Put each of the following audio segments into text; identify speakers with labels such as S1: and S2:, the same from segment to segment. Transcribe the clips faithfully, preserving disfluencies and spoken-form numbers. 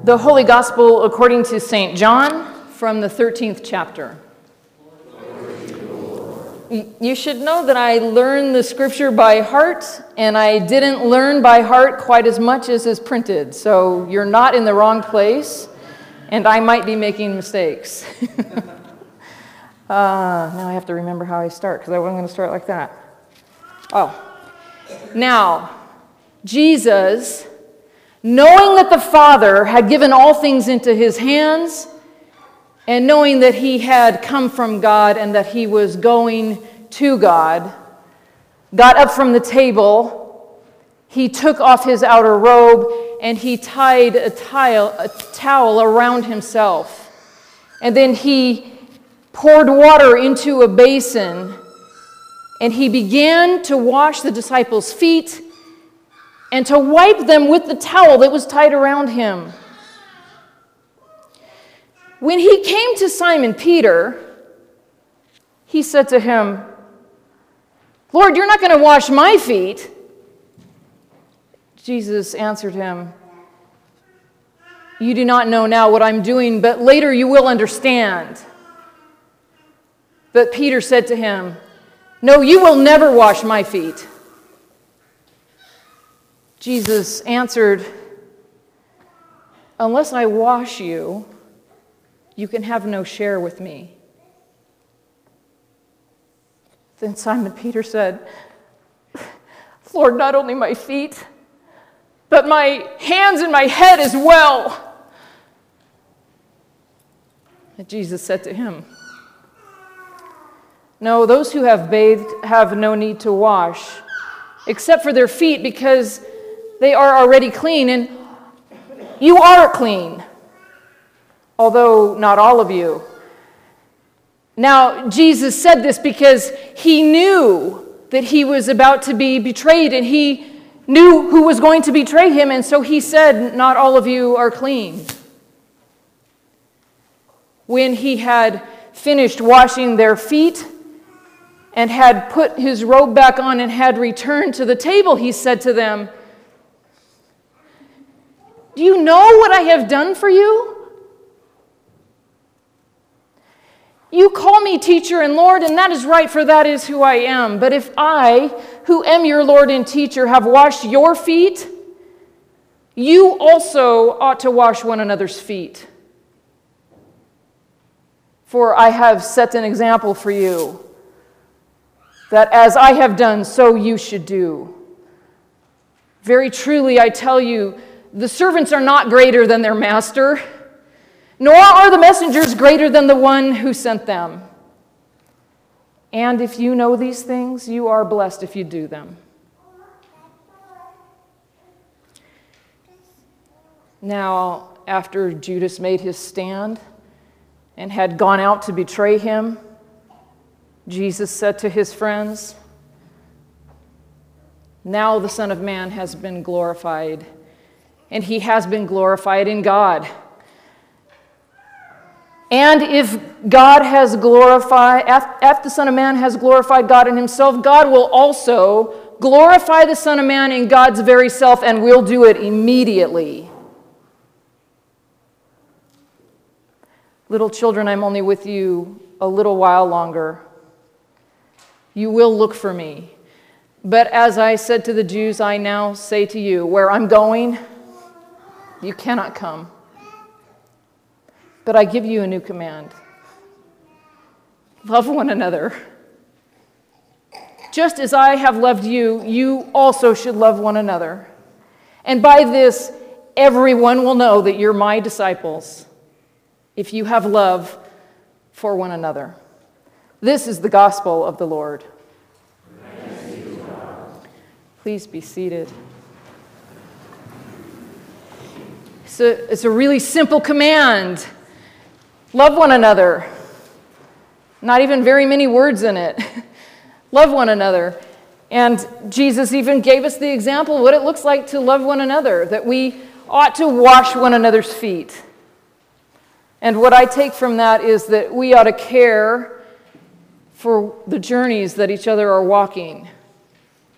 S1: The Holy Gospel according to Saint John from the thirteenth chapter. You should know that I learned the scripture by heart, and I didn't learn by heart quite as much as is printed. So you're not in the wrong place, and I might be making mistakes. uh, now I have to remember how I start, because I wasn't going to start like that. Oh. Now, Jesus, knowing that the Father had given all things into his hands, and knowing that he had come from God and that he was going to God, got up from the table, he took off his outer robe, and he tied a, tile, a towel around himself. And then he poured water into a basin, and he began to wash the disciples' feet and to wipe them with the towel that was tied around him. When he came to Simon Peter, he said to him, "Lord, you're not going to wash my feet." Jesus answered him, "You do not know now what I'm doing, but later you will understand." But Peter said to him, "No, you will never wash my feet." Jesus answered, "Unless I wash you, you can have no share with me." Then Simon Peter said, "Lord, not only my feet, but my hands and my head as well." And Jesus said to him, "No, those who have bathed have no need to wash, except for their feet, because they are already clean, and you are clean, although not all of you." Now, Jesus said this because he knew that he was about to be betrayed, and he knew who was going to betray him, and so he said, "Not all of you are clean." When he had finished washing their feet and had put his robe back on and had returned to the table, he said to them, "Do you know what I have done for you? You call me teacher and Lord, and that is right, for that is who I am. But if I, who am your Lord and teacher, have washed your feet, you also ought to wash one another's feet. For I have set an example for you, that as I have done, so you should do. Very truly, I tell you, the servants are not greater than their master, nor are the messengers greater than the one who sent them. And if you know these things, you are blessed if you do them." Now, after Judas made his stand and had gone out to betray him, Jesus said to his friends, "Now the Son of Man has been glorified, and he has been glorified in God. And if God has glorified, if the Son of Man has glorified God in himself, God will also glorify the Son of Man in God's very self, and will do it immediately. Little children, I'm only with you a little while longer. You will look for me. But as I said to the Jews, I now say to you, where I'm going, you cannot come. But I give you a new command. Love one another. Just as I have loved you, you also should love one another. And by this, everyone will know that you're my disciples, if you have love for one another." This is the gospel of the Lord.
S2: Thanks be to God.
S1: Please be seated. It's a, it's a really simple command. Love one another. Not even very many words in it. Love one another. And Jesus even gave us the example of what it looks like to love one another, that we ought to wash one another's feet. And what I take from that is that we ought to care for the journeys that each other are walking.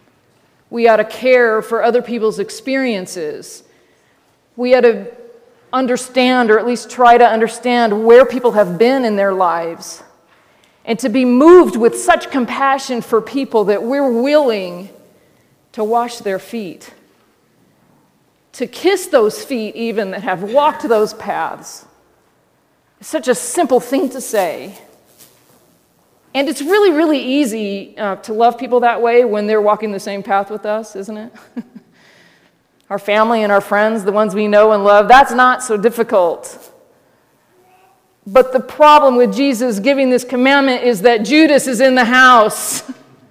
S1: We ought to care for other people's experiences. We ought to understand, or at least try to understand, where people have been in their lives, and to be moved with such compassion for people that we're willing to wash their feet, to kiss those feet even that have walked those paths. It's such a simple thing to say. And it's really, really easy uh, to love people that way when they're walking the same path with us, isn't it? Our family and our friends, the ones we know and love, that's not so difficult. But the problem with Jesus giving this commandment is that Judas is in the house.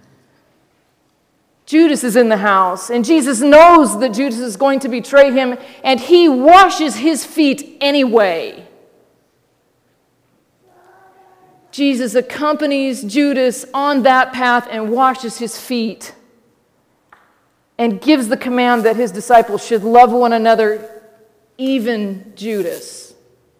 S1: Judas is in the house, and Jesus knows that Judas is going to betray him, and he washes his feet anyway. Jesus accompanies Judas on that path and washes his feet and gives the command that his disciples should love one another, even Judas.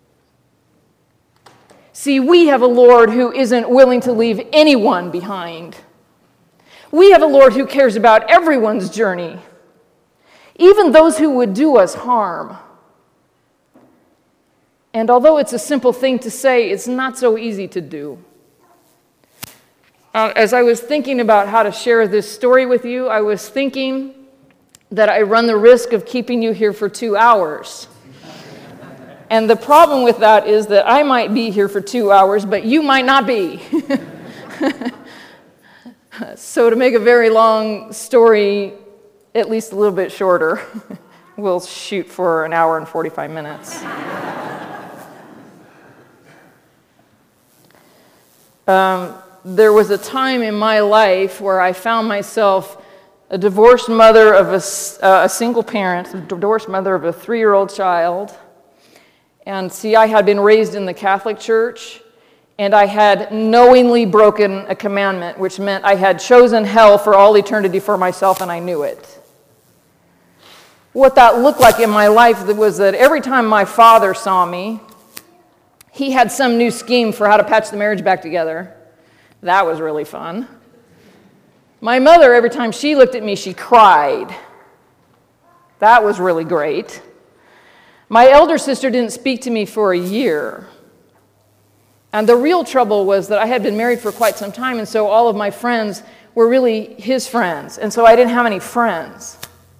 S1: See, we have a Lord who isn't willing to leave anyone behind. We have a Lord who cares about everyone's journey, even those who would do us harm. And although it's a simple thing to say, it's not so easy to do. Uh, as I was thinking about how to share this story with you, I was thinking that I run the risk of keeping you here for two hours. And the problem with that is that I might be here for two hours, but you might not be. So to make a very long story at least a little bit shorter, we'll shoot for an hour and forty-five minutes. Um, there was a time in my life where I found myself a divorced mother of a, uh, a single parent, a divorced mother of a three-year-old child. And see, I had been raised in the Catholic Church, and I had knowingly broken a commandment, which meant I had chosen hell for all eternity for myself, and I knew it. What that looked like in my life was that every time my father saw me, he had some new scheme for how to patch the marriage back together. That was really fun. My mother, every time she looked at me, she cried. That was really great. My elder sister didn't speak to me for a year. And the real trouble was that I had been married for quite some time, and so all of my friends were really his friends, and so I didn't have any friends.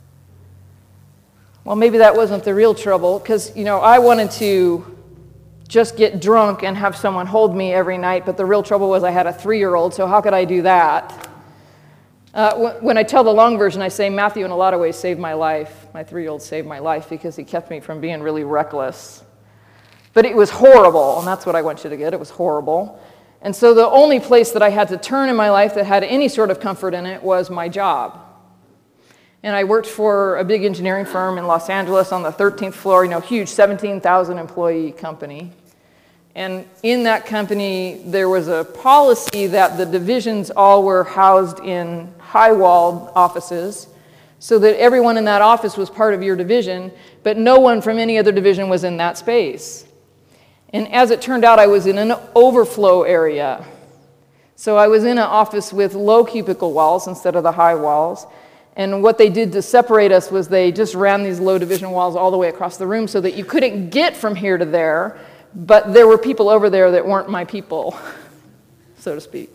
S1: Well, maybe that wasn't the real trouble, because, you know, I wanted to just get drunk and have someone hold me every night, but the real trouble was I had a three-year-old, so how could I do that? Uh, when I tell the long version, I say Matthew in a lot of ways saved my life. My three-year-old saved my life because he kept me from being really reckless. But it was horrible, and that's what I want you to get. It was horrible. And so the only place that I had to turn in my life that had any sort of comfort in it was my job. And I worked for a big engineering firm in Los Angeles on the thirteenth floor, you know, huge seventeen thousand employee company. And in that company, there was a policy that the divisions all were housed in high-walled offices so that everyone in that office was part of your division, but no one from any other division was in that space. And as it turned out, I was in an overflow area. So I was in an office with low cubicle walls instead of the high walls. And what they did to separate us was they just ran these low division walls all the way across the room so that you couldn't get from here to there, but there were people over there that weren't my people, so to speak.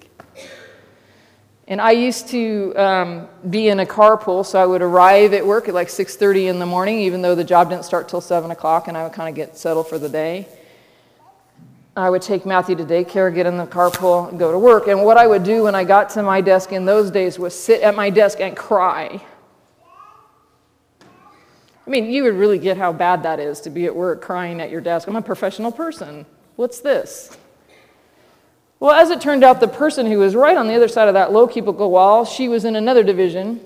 S1: And I used to um, be in a carpool, so I would arrive at work at like six thirty in the morning, even though the job didn't start till seven o'clock, and I would kind of get settled for the day. I would take Matthew to daycare, get in the carpool, and go to work. And what I would do when I got to my desk in those days was sit at my desk and cry. I mean, you would really get how bad that is to be at work crying at your desk. I'm a professional person. What's this? Well, as it turned out, the person who was right on the other side of that low cubicle wall, she was in another division.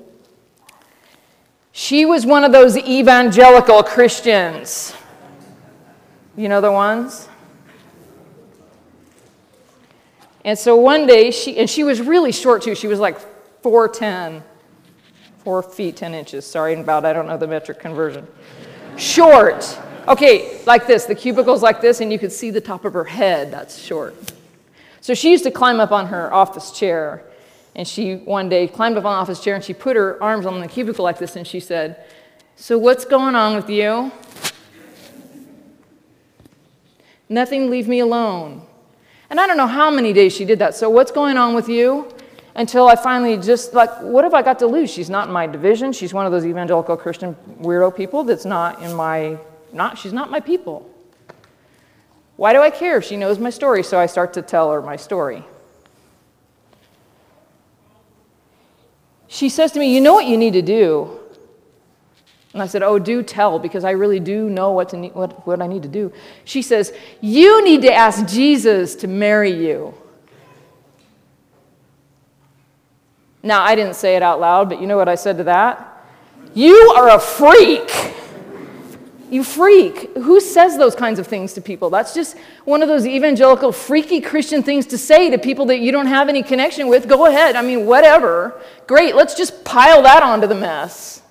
S1: She was one of those evangelical Christians. You know the ones? And so one day, she and she was really short too. She was like four ten, four feet, ten inches. Sorry about, I don't know the metric conversion. Short. Okay, like this. The cubicle's like this, and you could see the top of her head. That's short. So she used to climb up on her office chair, and she one day climbed up on the office chair, and she put her arms on the cubicle like this, and she said, "So what's going on with you?" Nothing, leave me alone. And I don't know how many days she did that. So what's going on with you? Until I finally just, like, what have I got to lose? She's not in my division. She's one of those evangelical Christian weirdo people that's not in my, not, she's not my people. Why do I care if she knows my story? So I start to tell her my story. She says to me, you know what you need to do? And I said, oh, do tell, because I really do know what, to need, what, what I need to do. She says, you need to ask Jesus to marry you. Now, I didn't say it out loud, but you know what I said to that? You are a freak. You freak. Who says those kinds of things to people? That's just one of those evangelical, freaky Christian things to say to people that you don't have any connection with. Go ahead. I mean, whatever. Great. Let's just pile that onto the mess.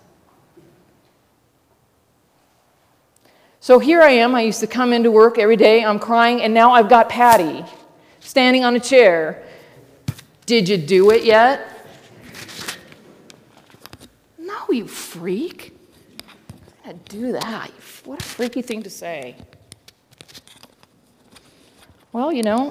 S1: So here I am. I used to come into work every day. I'm crying, and now I've got Patty standing on a chair. Did you do it yet? No, you freak. I'd do that. What a freaky thing to say. Well, you know,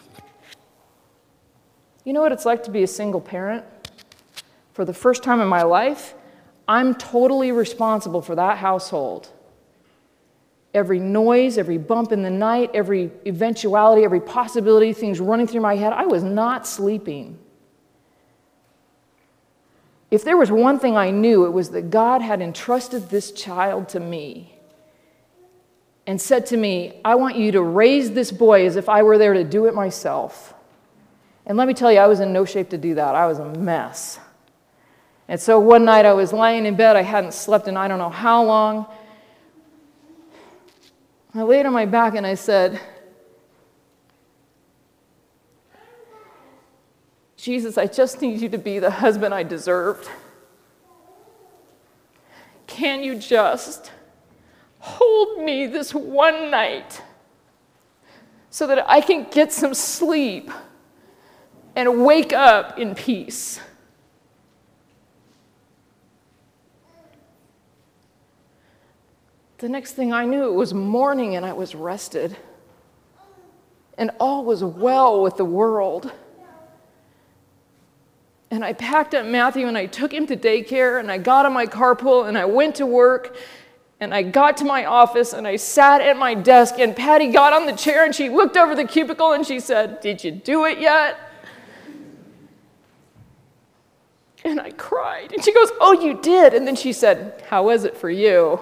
S1: you know what it's like to be a single parent? For the first time in my life, I'm totally responsible for that household. Every noise, every bump in the night, every eventuality, every possibility, things running through my head, I was not sleeping. If there was one thing I knew, it was that God had entrusted this child to me and said to me, I want you to raise this boy as if I were there to do it myself. And let me tell you, I was in no shape to do that. I was a mess. And so one night I was lying in bed. I hadn't slept in I don't know how long. I laid on my back and I said, Jesus, I just need you to be the husband I deserved. Can you just hold me this one night so that I can get some sleep and wake up in peace? The next thing I knew, it was morning and I was rested. And all was well with the world. And I packed up Matthew and I took him to daycare and I got on my carpool and I went to work and I got to my office and I sat at my desk and Patty got on the chair and she looked over the cubicle and she said, did you do it yet? And I cried and she goes, oh, you did. And then she said, how was it for you?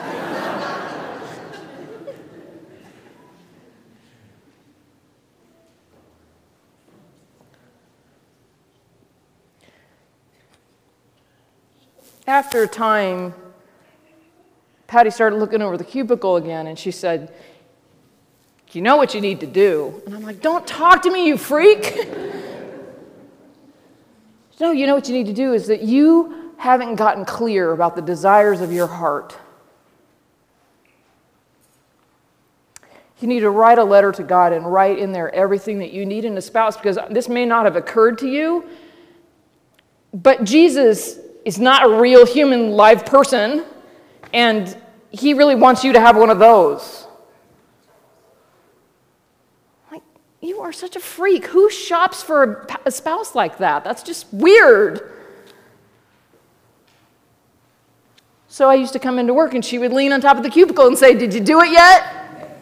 S1: After a time, Patty started looking over the cubicle again, and she said, you know what you need to do? And I'm like, don't talk to me, you freak. No, you know what you need to do is that you haven't gotten clear about the desires of your heart. You need to write a letter to God and write in there everything that you need in a spouse, because this may not have occurred to you, but Jesus is not a real human live person, and he really wants you to have one of those. Like, you are such a freak. Who shops for a, a spouse like that? That's just weird. So I used to come into work, and she would lean on top of the cubicle and say, did you do it yet?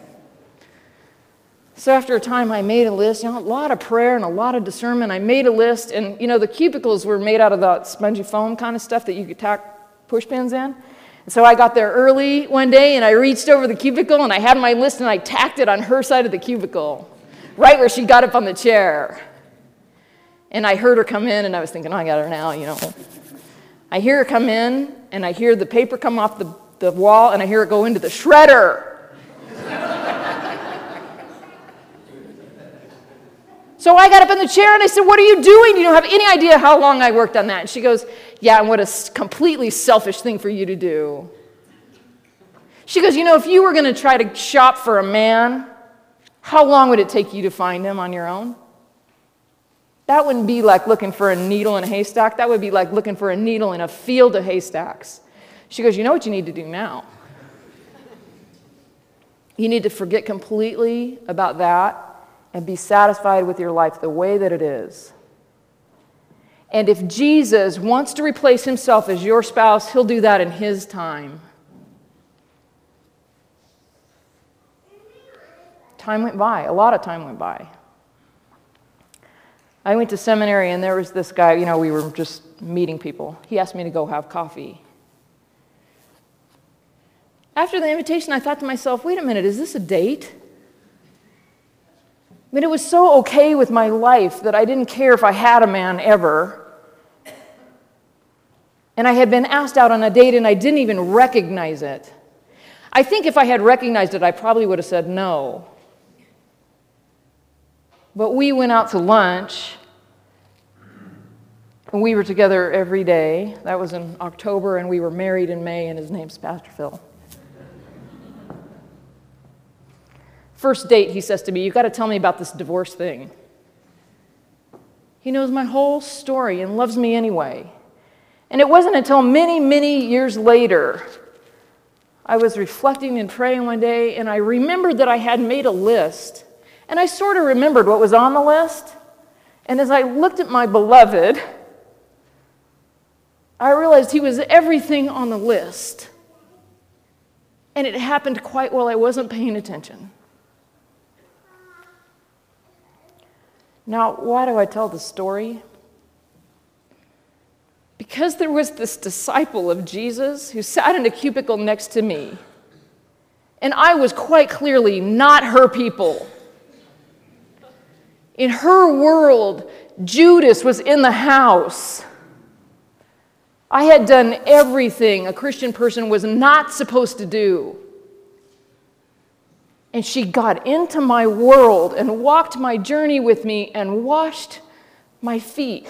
S1: So after a time, I made a list, you know, a lot of prayer and a lot of discernment. I made a list, and, you know, the cubicles were made out of that spongy foam kind of stuff that you could tack push pins in. And so I got there early one day, and I reached over the cubicle, and I had my list, and I tacked it on her side of the cubicle, right where she got up on the chair. And I heard her come in, and I was thinking, oh, I got her now, you know. I hear her come in, and I hear the paper come off the, the wall, and I hear it go into the shredder. So I got up in the chair and I said, what are you doing? You don't have any idea how long I worked on that. And she goes, yeah, and what a completely selfish thing for you to do. She goes, you know, if you were going to try to shop for a man, how long would it take you to find him on your own? That wouldn't be like looking for a needle in a haystack. That would be like looking for a needle in a field of haystacks. She goes, you know what you need to do now? You need to forget completely about that and be satisfied with your life the way that it is. And if Jesus wants to replace himself as your spouse, he'll do that in his time. Time went by. A lot of time went by. I went to seminary, and there was this guy, you know, we were just meeting people. He asked me to go have coffee. After the invitation, I thought to myself, wait a minute, is this a date? I mean, it was so okay with my life that I didn't care if I had a man ever. And I had been asked out on a date, and I didn't even recognize it. I think if I had recognized it, I probably would have said no. But we went out to lunch, and we were together every day. That was in October, and we were married in May, and his name's Pastor Phil. First date, he says to me, "You've got to tell me about this divorce thing." He knows my whole story and loves me anyway. And it wasn't until many, many years later, I was reflecting and praying one day, and I remembered that I had made a list. And I sort of remembered what was on the list. And as I looked at my beloved, I realized he was everything on the list. And it happened quite while I wasn't paying attention. Now, why do I tell the story? Because there was this disciple of Jesus who sat in a cubicle next to me, and I was quite clearly not her people. In her world, Judas was in the house. I had done everything a Christian person was not supposed to do. And she got into my world and walked my journey with me and washed my feet.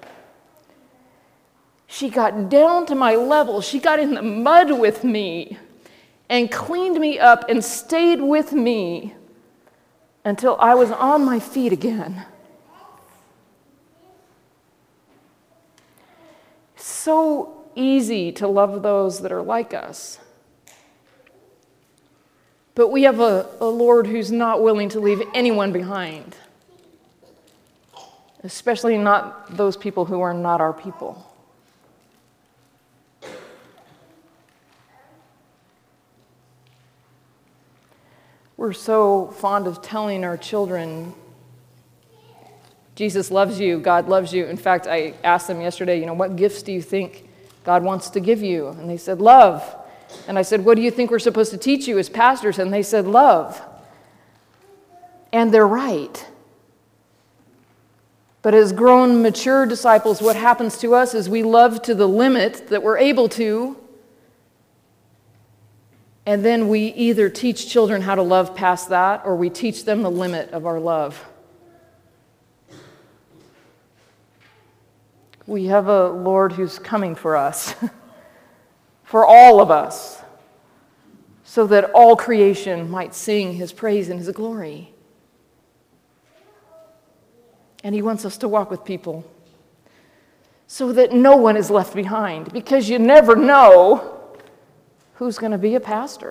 S1: She got down to my level. She got in the mud with me and cleaned me up and stayed with me until I was on my feet again. So easy to love those that are like us. But we have a, a Lord who's not willing to leave anyone behind, especially not those people who are not our people. We're so fond of telling our children, Jesus loves you, God loves you. In fact, I asked them yesterday, you know, what gifts do you think God wants to give you? And they said, love. And I said, what do you think we're supposed to teach you as pastors? And they said, love. And they're right. But as grown, mature disciples, what happens to us is we love to the limit that we're able to. And then we either teach children how to love past that, or we teach them the limit of our love. We have a Lord who's coming for us, for all of us, so that all creation might sing his praise and his glory. And he wants us to walk with people so that no one is left behind, because you never know who's going to be a pastor?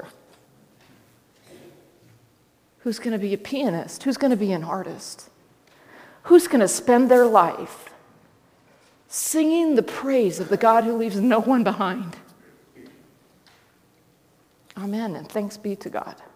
S1: Who's going to be a pianist? Who's going to be an artist? Who's going to spend their life singing the praise of the God who leaves no one behind? Amen, and thanks be to God.